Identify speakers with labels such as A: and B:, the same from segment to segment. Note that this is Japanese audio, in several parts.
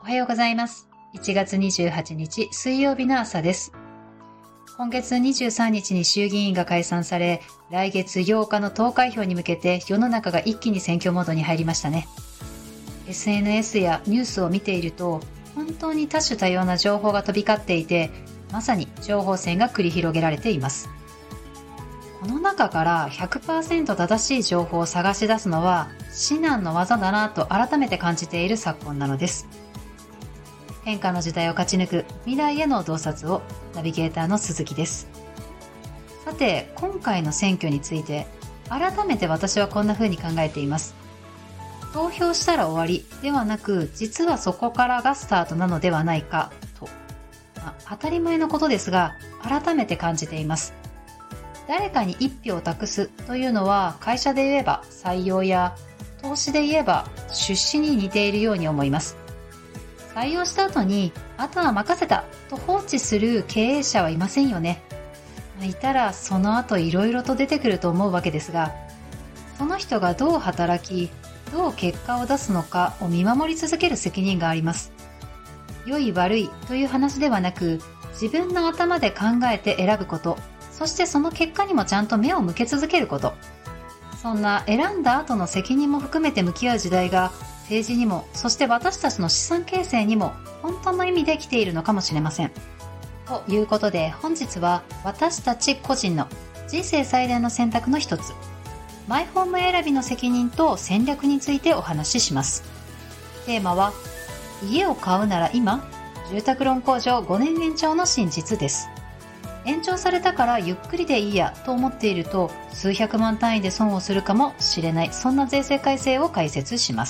A: はようございます。1月28日水曜日の朝です。今月23日に衆議院が解散され、来月8日の投開票に向けて世の中が一気に選挙モードに入りましたね。SNS やニュースを見ていると、本当に多種多様な情報が飛び交っていて、まさに情報戦が繰り広げられています。この中から 100% 正しい情報を探し出すのは至難の業だなと改めて感じている昨今なのです。変化の時代を勝ち抜く未来への洞察を、ナビゲーターの鈴木です。さて、今回の選挙について改めて私はこんな風に考えています。投票したら終わりではなく、実はそこからがスタートなのではないかと、当たり前のことですが改めて感じています。誰かに一票を託すというのは、会社で言えば採用や投資で言えば出資に似ているように思います。採用した後にあとは任せたと放置する経営者はいませんよね。いたらその後いろいろと出てくると思うわけですが、その人がどう働きどう結果を出すのかを見守り続ける責任があります。良い悪いという話ではなく、自分の頭で考えて選ぶこと、そしてその結果にもちゃんと目を向け続けること。そんな選んだ後の責任も含めて向き合う時代が、政治にも、そして私たちの資産形成にも本当の意味で来ているのかもしれません。ということで、本日は私たち個人の人生最大の選択の一つ、マイホーム選びの責任と戦略についてお話しします。テーマは、家を買うなら今、住宅ローン控除5年延長の真実です。延長されたからゆっくりでいいやと思っていると、数百万単位で損をするかもしれない、そんな税制改正を解説します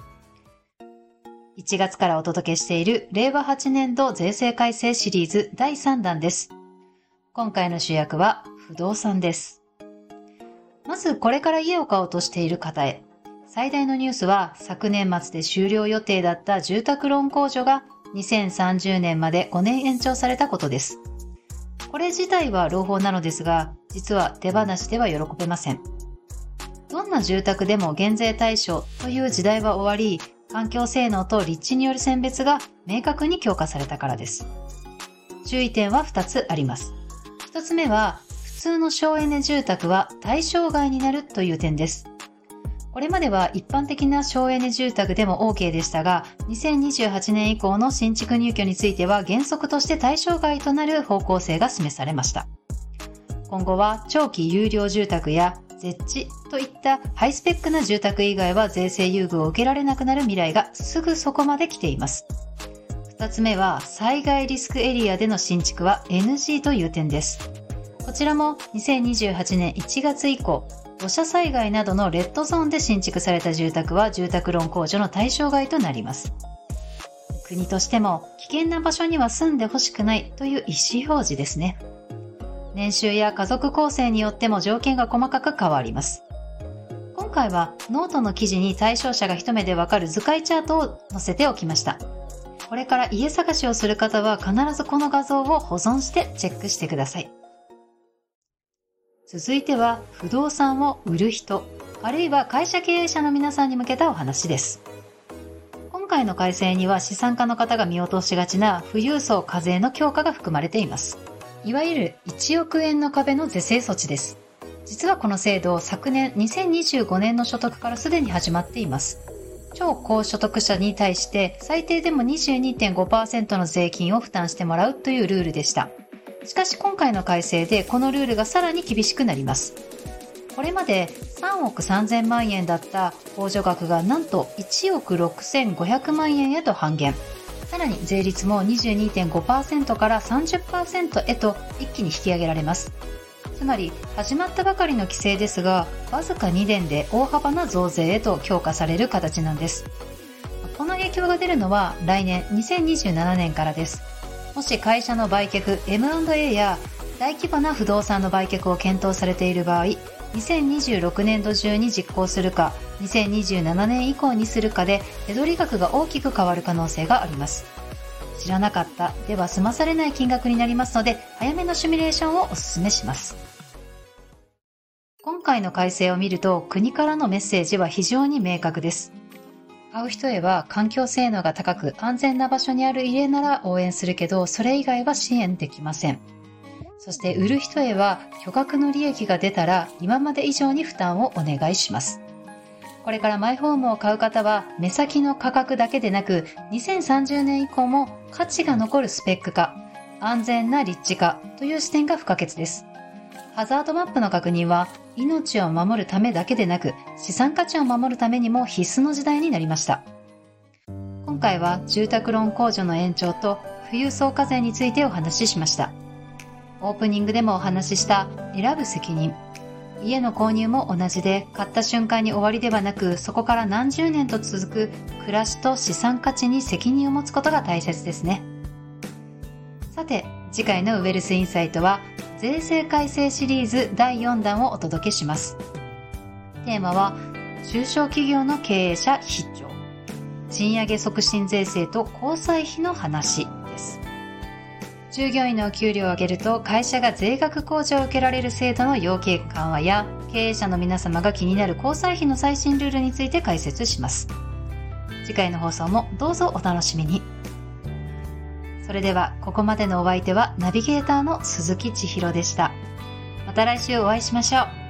A: 。1月からお届けしている令和8年度税制改正シリーズ第3弾です。今回の主役は不動産です。まずこれから家を買おうとしている方へ、最大のニュースは昨年末で終了予定だった住宅ローン控除が2030年まで5年延長されたことです。これ自体は朗報なのですが、実は手放しでは喜べません。どんな住宅でも減税対象という時代は終わり、環境性能と立地による選別が明確に強化されたからです。注意点は2つあります。1つ目は、普通の省エネ住宅は対象外になるという点です。これまでは一般的な省エネ住宅でも OK でしたが、2028年以降の新築入居については原則として対象外となる方向性が示されました。今後は長期有料住宅や絶地といったハイスペックな住宅以外は税制優遇を受けられなくなる未来がすぐそこまで来ています。2つ目は、災害リスクエリアでの新築は NG という点です。こちらも2028年1月以降、土砂災害などのレッドゾーンで新築された住宅は住宅ローン控除の対象外となります。国としても危険な場所には住んでほしくないという意思表示ですね。年収や家族構成によっても条件が細かく変わります。今回はノートの記事に対象者が一目でわかる図解チャートを載せておきました。これから家探しをする方は必ずこの画像を保存してチェックしてください。続いては不動産を売る人、あるいは会社経営者の皆さんに向けたお話です。今回の改正には資産家の方が見落としがちな富裕層課税の強化が含まれています。いわゆる1億円の壁の是正措置です。実はこの制度、昨年2025年の所得からすでに始まっています。超高所得者に対して最低でも 22.5% の税金を負担してもらうというルールでした。しかし今回の改正でこのルールがさらに厳しくなります。これまで3億3000万円だった控除額がなんと1億6500万円へと半減。さらに税率も 22.5% から 30% へと一気に引き上げられます。つまり始まったばかりの規制ですが、わずか2年で大幅な増税へと強化される形なんです。この影響が出るのは来年2027年からです。もし会社の売却 M&A や大規模な不動産の売却を検討されている場合、2026年度中に実行するか2027年以降にするかで手取り額が大きく変わる可能性があります。知らなかったでは済まされない金額になりますので、早めのシミュレーションをお勧めします。今回の改正を見ると国からのメッセージは非常に明確です。 買う人へは環境性能が高く安全な場所にある家なら応援するけど、それ以外は支援できません。そして売る人へは巨額の利益が出たら今まで以上に負担をお願いします。これからマイホームを買う方は目先の価格だけでなく、2030年以降も価値が残るスペック化、安全な立地化という視点が不可欠です。ハザードマップの確認は命を守るためだけでなく、資産価値を守るためにも必須の時代になりました。今回は住宅ローン控除の延長と富裕層課税についてお話ししました。オープニングでもお話しした選ぶ責任。家の購入も同じで、買った瞬間に終わりではなく、そこから何十年と続く暮らしと資産価値に責任を持つことが大切ですね。さて、次回のウェルスインサイトは税制改正シリーズ第4弾をお届けします。テーマは中小企業の経営者必聴、賃上げ促進税制と交際費の話です。従業員の給料を上げると会社が税額控除を受けられる制度の要件緩和や、経営者の皆様が気になる交際費の最新ルールについて解説します。次回の放送もどうぞお楽しみに。それではここまでのお相手はナビゲーターの鈴木千尋でした。また来週お会いしましょう。